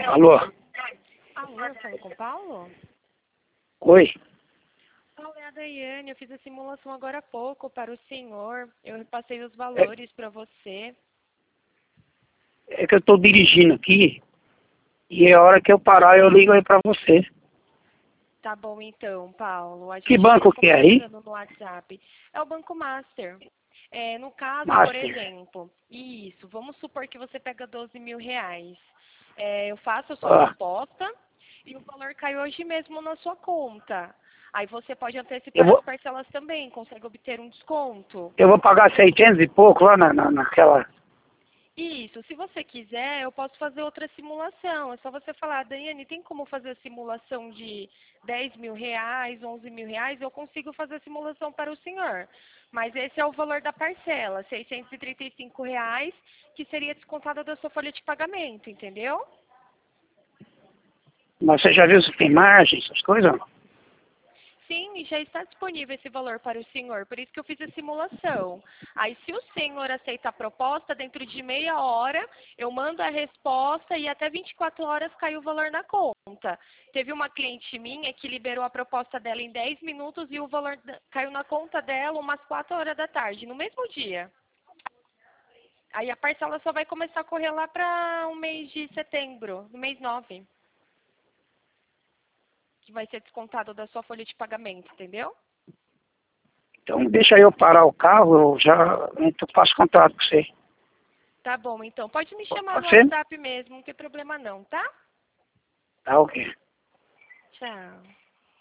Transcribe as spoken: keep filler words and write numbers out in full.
Alô? Alô, eu falo com o Paulo? Oi? Paulo, é a Daiane. Eu fiz a simulação agora há pouco para o senhor. Eu passei os É, valores para você. é que eu estou dirigindo aqui e a hora que eu parar eu ligo aí pra você. Tá bom então, Paulo. A Que gente banco fica que é aí? conversando no WhatsApp. É o Banco Master. É, no caso, por Master. exemplo, isso, vamos supor que você pega doze mil reais. É, eu faço a sua Ah, proposta e o valor cai hoje mesmo na sua conta. Aí você pode eu antecipar as vou, parcelas também, consegue obter um desconto. eu vou pagar seiscentos e pouco lá na, na, naquela... Isso, se você quiser, eu posso fazer outra simulação. É só você falar, Daiane, tem como fazer a simulação de dez mil reais, onze mil reais? Eu consigo fazer a simulação para o senhor. Mas esse é o valor da parcela, seiscentos e trinta e cinco reais, que seria descontada da sua folha de pagamento, entendeu? Mas você já viu se tem margem, essas coisas? Sim, já está disponível esse valor para o senhor, por isso que eu fiz a simulação. Aí, se o senhor aceita a proposta, dentro de meia hora, eu mando a resposta e até vinte e quatro horas cai o valor na conta. Teve uma cliente minha que liberou a proposta dela em dez minutos e o valor da- caiu na conta dela umas quatro horas da tarde, no mesmo dia. Aí a parcela só vai começar a correr lá para o mês de setembro, no mês nove, que vai ser descontado da sua folha de pagamento, entendeu? Então deixa eu parar o carro, eu já eu faço contato com você. Tá bom, então. Pode me chamar no Pode ser? WhatsApp mesmo, não tem problema não, tá? Tá ok. Tchau.